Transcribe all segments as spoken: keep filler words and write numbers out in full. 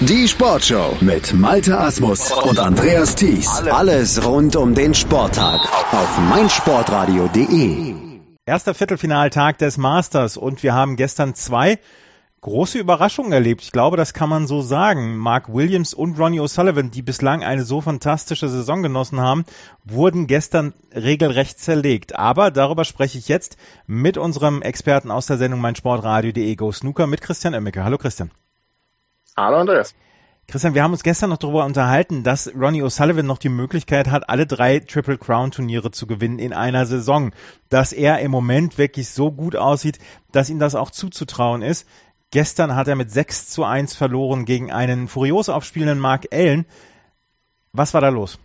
Die Sportshow mit Malte Asmus und Andreas Thies. Alles rund um den Sporttag auf meinsportradio punkt de. Erster Viertelfinaltag des Masters und wir haben gestern zwei große Überraschungen erlebt. Ich glaube, das kann man so sagen. Mark Williams und Ronnie O'Sullivan, die bislang eine so fantastische Saison genossen haben, wurden gestern regelrecht zerlegt. Aber darüber spreche ich jetzt mit unserem Experten aus der Sendung meinsportradio punkt de Go Snooker mit Christian Oemmeke. Hallo Christian. Hallo Andreas. Christian, wir haben uns gestern noch darüber unterhalten, dass Ronnie O'Sullivan noch die Möglichkeit hat, alle drei Triple Crown Turniere zu gewinnen in einer Saison. Dass er im Moment wirklich so gut aussieht, dass ihm das auch zuzutrauen ist. Gestern hat er mit sechs zu eins verloren gegen einen furios aufspielenden Mark Allen. Was war da los?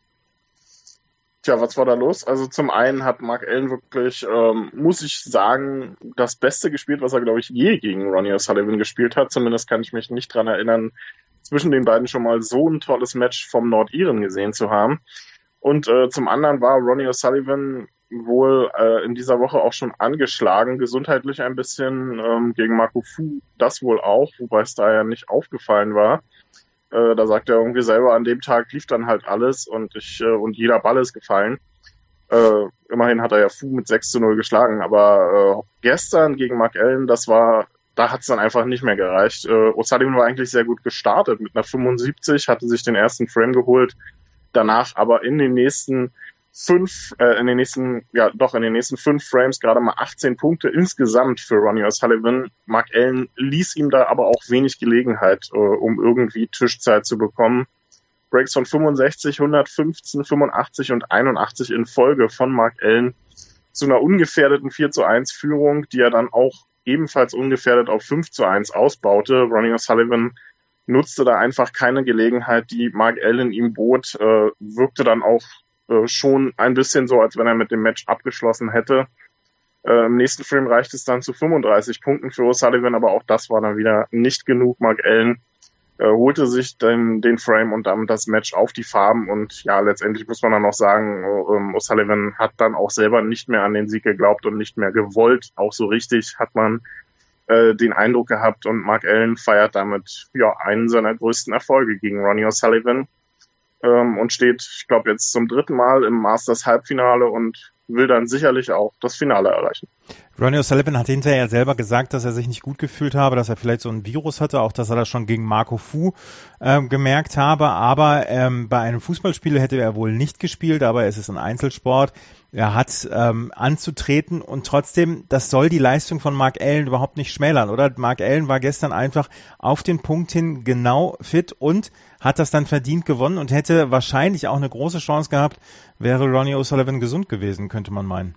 Tja, was war da los? Also zum einen hat Mark Allen wirklich, ähm, muss ich sagen, das Beste gespielt, was er, glaube ich, je gegen Ronnie O'Sullivan gespielt hat. Zumindest kann ich mich nicht dran erinnern, zwischen den beiden schon mal so ein tolles Match vom Nordiren gesehen zu haben. Und äh, zum anderen war Ronnie O'Sullivan wohl äh, in dieser Woche auch schon angeschlagen, gesundheitlich ein bisschen, ähm, gegen Marco Fu das wohl auch, wobei es da ja nicht aufgefallen war. Äh, da sagt er irgendwie selber, an dem Tag lief dann halt alles und ich äh, und jeder Ball ist gefallen. Äh, immerhin hat er ja Fu mit sechs zu null geschlagen, aber äh, gestern gegen Mark Allen, das war, da hat es dann einfach nicht mehr gereicht. Äh, O'Sullivan war eigentlich sehr gut gestartet mit einer fünfundsiebzig, hatte sich den ersten Frame geholt, danach aber in den nächsten fünf, äh, in den nächsten, ja doch in den nächsten fünf Frames gerade mal achtzehn Punkte insgesamt für Ronnie O'Sullivan. Mark Allen ließ ihm da aber auch wenig Gelegenheit, äh, um irgendwie Tischzeit zu bekommen. Breaks von fünfundsechzig, hundertfünfzehn, fünfundachtzig und einundachtzig in Folge von Mark Allen zu einer ungefährdeten vier zu eins Führung, die er dann auch ebenfalls ungefährdet auf fünf zu eins ausbaute. Ronnie O'Sullivan nutzte da einfach keine Gelegenheit, die Mark Allen ihm bot, äh, wirkte dann auch schon ein bisschen so, als wenn er mit dem Match abgeschlossen hätte. Äh, Im nächsten Frame reicht es dann zu fünfunddreißig Punkten für O'Sullivan, aber auch das war dann wieder nicht genug. Mark Allen äh, holte sich den, den Frame und damit das Match auf die Farben und ja, letztendlich muss man dann auch sagen, äh, O'Sullivan hat dann auch selber nicht mehr an den Sieg geglaubt und nicht mehr gewollt. Auch so richtig hat man äh, den Eindruck gehabt und Mark Allen feiert damit ja einen seiner größten Erfolge gegen Ronnie O'Sullivan. Und steht, ich glaube, jetzt zum dritten Mal im Masters-Halbfinale und will dann sicherlich auch das Finale erreichen. Ronnie O'Sullivan hat hinterher selber gesagt, dass er sich nicht gut gefühlt habe, dass er vielleicht so ein Virus hatte, auch dass er das schon gegen Marco Fu äh, gemerkt habe, aber ähm, bei einem Fußballspiel hätte er wohl nicht gespielt, aber es ist ein Einzelsport. Er hat ähm, anzutreten und trotzdem, das soll die Leistung von Mark Allen überhaupt nicht schmälern, oder? Mark Allen war gestern einfach auf den Punkt hin genau fit und hat das dann verdient gewonnen und hätte wahrscheinlich auch eine große Chance gehabt, wäre Ronnie O'Sullivan gesund gewesen, könnte man meinen.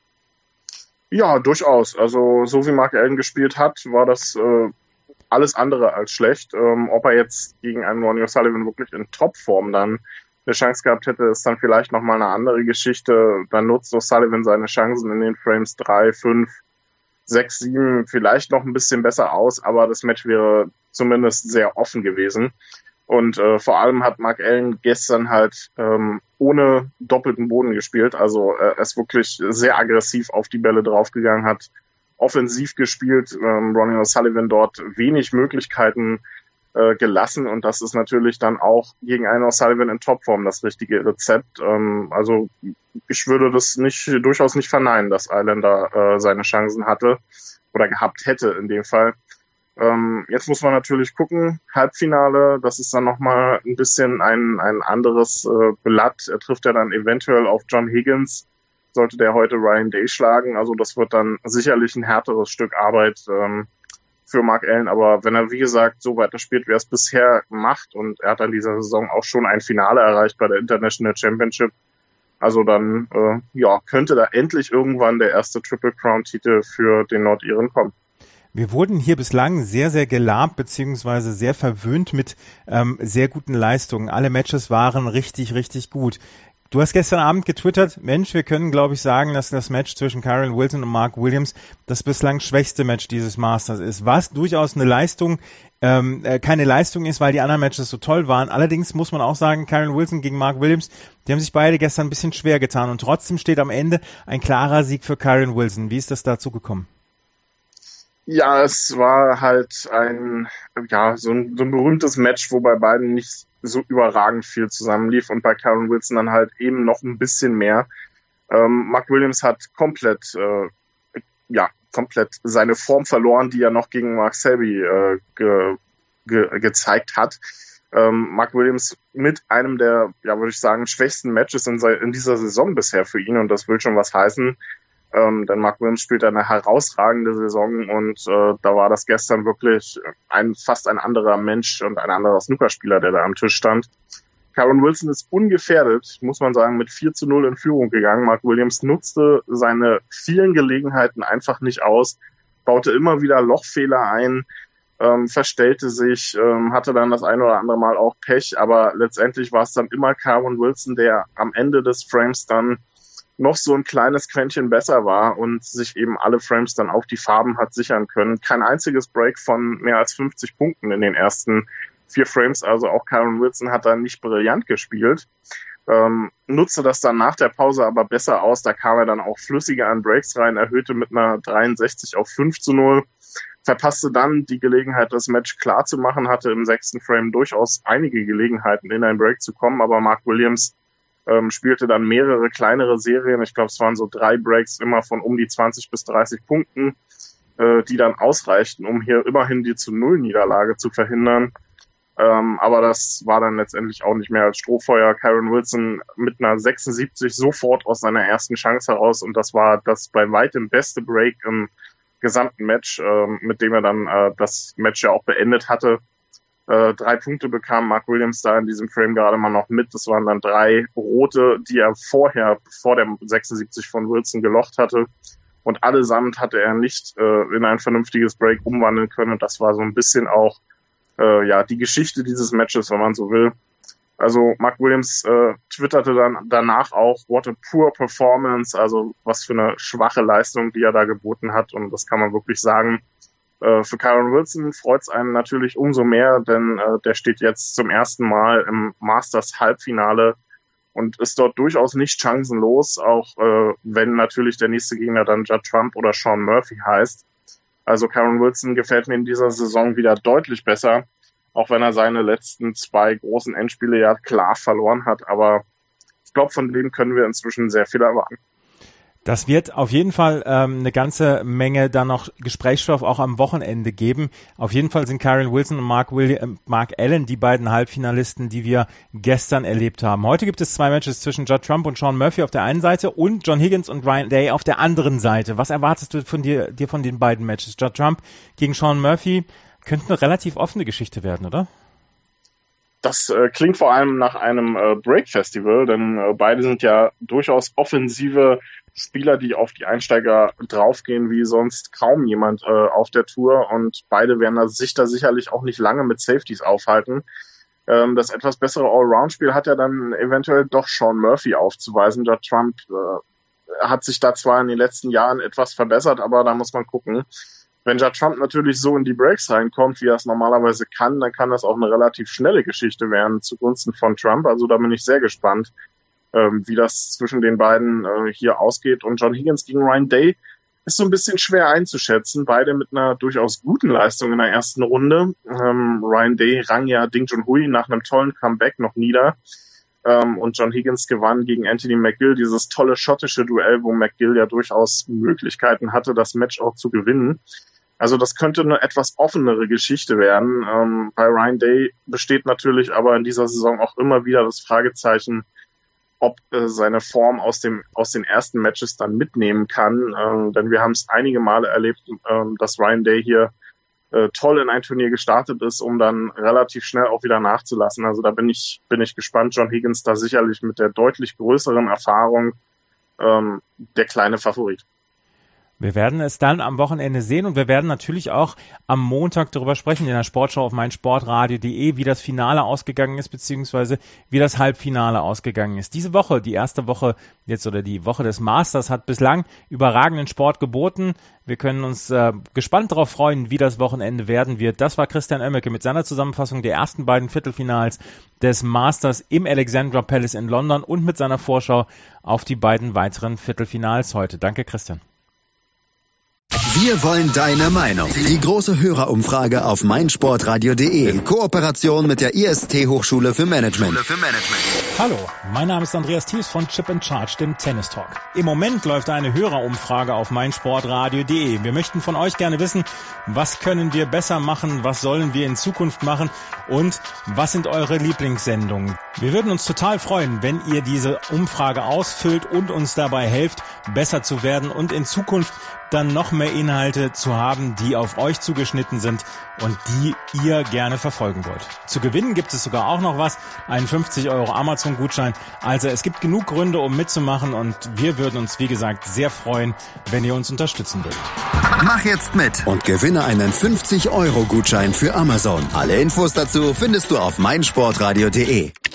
Ja, durchaus. Also so wie Mark Allen gespielt hat, war das äh, alles andere als schlecht. Ähm, ob er jetzt gegen einen Ronnie O'Sullivan wirklich in Topform dann eine Chance gehabt hätte, ist dann vielleicht nochmal eine andere Geschichte. Dann nutzt O'Sullivan seine Chancen in den Frames drei, fünf, sechs, sieben vielleicht noch ein bisschen besser aus, aber das Match wäre zumindest sehr offen gewesen. Und äh, vor allem hat Mark Allen gestern halt ähm, ohne doppelten Boden gespielt. Also äh, er ist wirklich sehr aggressiv auf die Bälle draufgegangen, hat offensiv gespielt. Ähm, Ronnie O'Sullivan dort wenig Möglichkeiten äh, gelassen. Und das ist natürlich dann auch gegen einen O'Sullivan in Topform das richtige Rezept. Ähm, also ich würde das nicht durchaus nicht verneinen, dass Allen da äh, seine Chancen hatte oder gehabt hätte in dem Fall. Ähm, jetzt muss man natürlich gucken, Halbfinale, das ist dann nochmal ein bisschen ein, ein anderes äh, Blatt. Er trifft ja dann eventuell auf John Higgins, sollte der heute Ryan Day schlagen. Also das wird dann sicherlich ein härteres Stück Arbeit ähm, für Mark Allen. Aber wenn er, wie gesagt, so weiterspielt, wie er es bisher macht, und er hat an dieser Saison auch schon ein Finale erreicht bei der International Championship, also dann äh, ja könnte da endlich irgendwann der erste Triple Crown Titel für den Nordiren kommen. Wir wurden hier bislang sehr, sehr gelabt beziehungsweise sehr verwöhnt mit ähm, sehr guten Leistungen. Alle Matches waren richtig, richtig gut. Du hast gestern Abend getwittert, Mensch, wir können, glaube ich, sagen, dass das Match zwischen Kyren Wilson und Mark Williams das bislang schwächste Match dieses Masters ist, was durchaus eine Leistung, ähm, äh, keine Leistung ist, weil die anderen Matches so toll waren. Allerdings muss man auch sagen, Kyren Wilson gegen Mark Williams, die haben sich beide gestern ein bisschen schwer getan und trotzdem steht am Ende ein klarer Sieg für Kyren Wilson. Wie ist das dazu gekommen? Ja, es war halt ein, ja, so ein, so ein berühmtes Match, wo bei beiden nicht so überragend viel zusammenlief und bei Kyren Wilson dann halt eben noch ein bisschen mehr. Ähm, Mark Williams hat komplett, äh, ja, komplett seine Form verloren, die er noch gegen Mark Selby äh, ge, ge, gezeigt hat. Ähm, Mark Williams mit einem der, ja, würde ich sagen, schwächsten Matches in, in dieser Saison bisher für ihn und das will schon was heißen. Ähm, denn Mark Williams spielt eine herausragende Saison und äh, da war das gestern wirklich ein fast ein anderer Mensch und ein anderer Snookerspieler, der da am Tisch stand. Kyren Wilson ist ungefährdet, muss man sagen, mit vier zu null in Führung gegangen. Mark Williams nutzte seine vielen Gelegenheiten einfach nicht aus, baute immer wieder Lochfehler ein, ähm, verstellte sich, ähm, hatte dann das ein oder andere Mal auch Pech, aber letztendlich war es dann immer Kyren Wilson, der am Ende des Frames dann noch so ein kleines Quäntchen besser war und sich eben alle Frames dann auf die Farben hat sichern können. Kein einziges Break von mehr als fünfzig Punkten in den ersten vier Frames, also auch Kyren Wilson hat da nicht brillant gespielt, ähm, nutzte das dann nach der Pause aber besser aus, da kam er dann auch flüssiger an Breaks rein, erhöhte mit einer dreiundsechzig auf fünf zu null, verpasste dann die Gelegenheit, das Match klar zu machen, hatte im sechsten Frame durchaus einige Gelegenheiten, in ein Break zu kommen, aber Mark Williams ähm, spielte dann mehrere kleinere Serien, ich glaube es waren so drei Breaks, immer von um die zwanzig bis dreißig Punkten, äh, die dann ausreichten, um hier immerhin die zu Null Niederlage zu verhindern. Ähm, aber das war dann letztendlich auch nicht mehr als Strohfeuer. Kyren Wilson mit einer sechsundsiebzig sofort aus seiner ersten Chance heraus und das war das bei weitem beste Break im gesamten Match, ähm, mit dem er dann äh, das Match ja auch beendet hatte. Äh, drei Punkte bekam Mark Williams da in diesem Frame gerade mal noch mit. Das waren dann drei rote, die er vorher, vor der sechsundsiebzig von Wilson gelocht hatte. Und allesamt hatte er nicht äh, in ein vernünftiges Break umwandeln können. Und das war so ein bisschen auch äh, ja die Geschichte dieses Matches, wenn man so will. Also Mark Williams äh, twitterte dann danach auch, what a poor performance, also was für eine schwache Leistung, die er da geboten hat. Und das kann man wirklich sagen. Für Kyren Wilson freut es einen natürlich umso mehr, denn äh, der steht jetzt zum ersten Mal im Masters-Halbfinale und ist dort durchaus nicht chancenlos, auch äh, wenn natürlich der nächste Gegner dann Judd Trump oder Sean Murphy heißt. Also Kyren Wilson gefällt mir in dieser Saison wieder deutlich besser, auch wenn er seine letzten zwei großen Endspiele ja klar verloren hat. Aber ich glaube, von dem können wir inzwischen sehr viel erwarten. Das wird auf jeden Fall ähm, eine ganze Menge dann noch Gesprächsstoff auch am Wochenende geben. Auf jeden Fall sind Kyren Wilson und Mark, William, äh, Mark Allen die beiden Halbfinalisten, die wir gestern erlebt haben. Heute gibt es zwei Matches zwischen Judd Trump und Sean Murphy auf der einen Seite und John Higgins und Ryan Day auf der anderen Seite. Was erwartest du von dir, dir von den beiden Matches? Judd Trump gegen Sean Murphy könnte eine relativ offene Geschichte werden, oder? Das äh, klingt vor allem nach einem äh, Break-Festival, denn äh, beide sind ja durchaus offensive Spieler, die auf die Einsteiger draufgehen, wie sonst kaum jemand äh, auf der Tour. Und beide werden da, sich da sicherlich auch nicht lange mit Safeties aufhalten. Ähm, das etwas bessere Allround-Spiel hat ja dann eventuell doch Sean Murphy aufzuweisen. Judd Trump äh, hat sich da zwar in den letzten Jahren etwas verbessert, aber da muss man gucken. Wenn Judd Trump natürlich so in die Breaks reinkommt, wie er es normalerweise kann, dann kann das auch eine relativ schnelle Geschichte werden zugunsten von Trump. Also da bin ich sehr gespannt, ähm, wie das zwischen den beiden äh, hier ausgeht. Und John Higgins gegen Ryan Day ist so ein bisschen schwer einzuschätzen. Beide mit einer durchaus guten Leistung in der ersten Runde. Ähm, Ryan Day rang ja Ding Junhui nach einem tollen Comeback noch nieder. Ähm, und John Higgins gewann gegen Anthony McGill dieses tolle schottische Duell, wo McGill ja durchaus Möglichkeiten hatte, das Match auch zu gewinnen. Also das könnte eine etwas offenere Geschichte werden. Ähm, bei Ryan Day besteht natürlich aber in dieser Saison auch immer wieder das Fragezeichen, ob äh, seine Form aus dem aus den ersten Matches dann mitnehmen kann. Ähm, denn wir haben es einige Male erlebt, ähm, dass Ryan Day hier äh, toll in ein Turnier gestartet ist, um dann relativ schnell auch wieder nachzulassen. Also da bin ich bin ich gespannt. John Higgins da sicherlich mit der deutlich größeren Erfahrung ähm, der kleine Favorit. Wir werden es dann am Wochenende sehen und wir werden natürlich auch am Montag darüber sprechen in der Sportschau auf meinsportradio punkt de, wie das Finale ausgegangen ist, beziehungsweise wie das Halbfinale ausgegangen ist. Diese Woche, die erste Woche jetzt oder die Woche des Masters, hat bislang überragenden Sport geboten. Wir können uns äh, gespannt darauf freuen, wie das Wochenende werden wird. Das war Christian Oemmeke mit seiner Zusammenfassung der ersten beiden Viertelfinals des Masters im Alexandra Palace in London und mit seiner Vorschau auf die beiden weiteren Viertelfinals heute. Danke, Christian. Wir wollen deine Meinung. Die große Hörerumfrage auf meinsportradio punkt de in Kooperation mit der I S T-Hochschule für Management. Hallo, mein Name ist Andreas Thies von Chip and Charge, dem Tennis Talk. Im Moment läuft eine Hörerumfrage auf meinsportradio punkt de. Wir möchten von euch gerne wissen, was können wir besser machen, was sollen wir in Zukunft machen und was sind eure Lieblingssendungen. Wir würden uns total freuen, wenn ihr diese Umfrage ausfüllt und uns dabei helft, besser zu werden und in Zukunft dann noch mehr Inhalte zu haben, die auf euch zugeschnitten sind und die ihr gerne verfolgen wollt. Zu gewinnen gibt es sogar auch noch was, einen fünfzig Euro Amazon-Gutschein. Also es gibt genug Gründe, um mitzumachen und wir würden uns, wie gesagt, sehr freuen, wenn ihr uns unterstützen würdet. Mach jetzt mit und gewinne einen fünfzig Euro Gutschein für Amazon. Alle Infos dazu findest du auf meinsportradio punkt de.